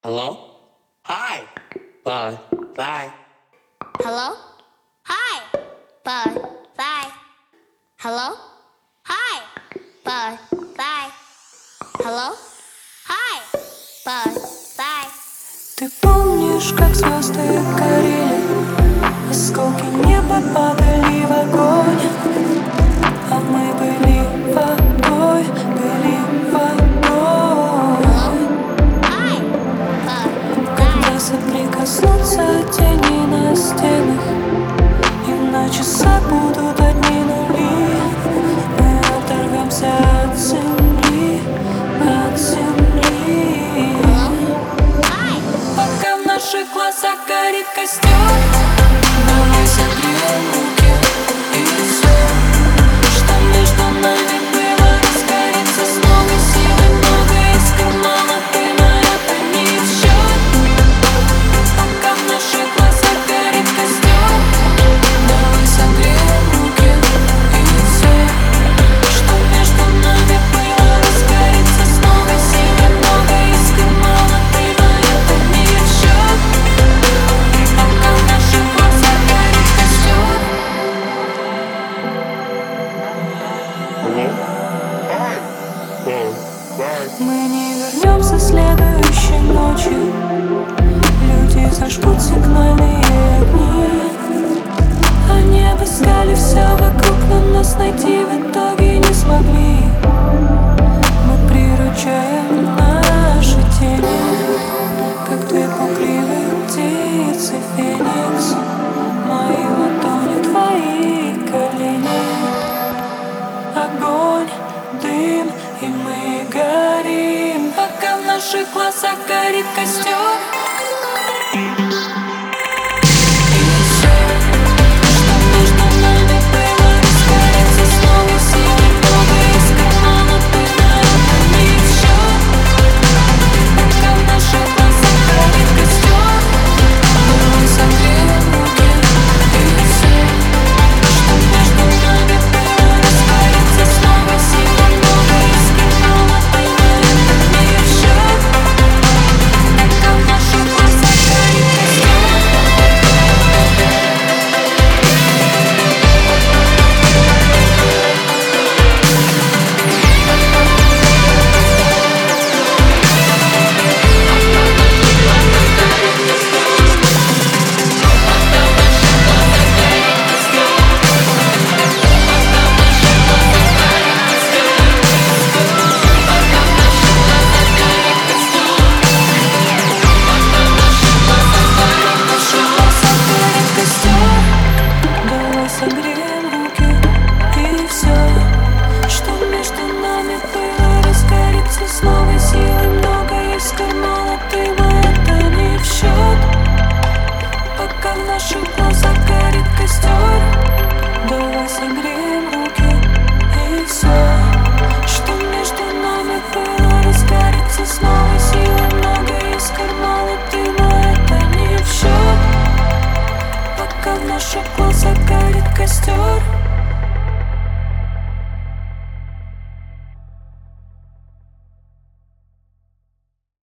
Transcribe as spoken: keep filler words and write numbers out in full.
Hello? Hi. Bye. Bye. Hello? Hi. Bye. Bye. Hello? Hi. Bye. Bye. Hello? Hi. Bye. Bye. Ты помнишь, как звезды горели, осколки неба падали в огонь, а мы были водой, были водой. Hi. Bye. Когда соприкоснутся тени на стенах, и на часах будут одни нули, мы оторвемся от земли, от земли. Hi. Пока в наших глазах горит костер, давай согреем руки и все, что между нами было, разгорится с новой силой. Много искр, мало, ты на это не в счет. Пока в наших глазах горит костер, давай согреем руки и все, что между нами было, разгорится с новой силой. Много искр, мало, ты на это не в счет. Пока в наших глазах горит костер. Hello? Hi. Bye. Bye. Мы не вернемся следующей ночью. Люди зажгут сигнальные огни. Они обыскали все вокруг, но нас найти в итоге не смогли. Мы приручаем наши тени, как две пугливые птицы феникс. Мои ладони, твои колени. Огонь, дым, и мы горим, пока в наших глазах горит костер. Согреем руки и все, что между нами было, разгорится с новой силой. Много искр, мало, ты на это не в счет. Пока в наших глазах горит костер, давай согреем руки и все, что между нами было, разгорится с новой силой. Много искр, мало, ты на это не в счет. Пока в наших глазах горит костер.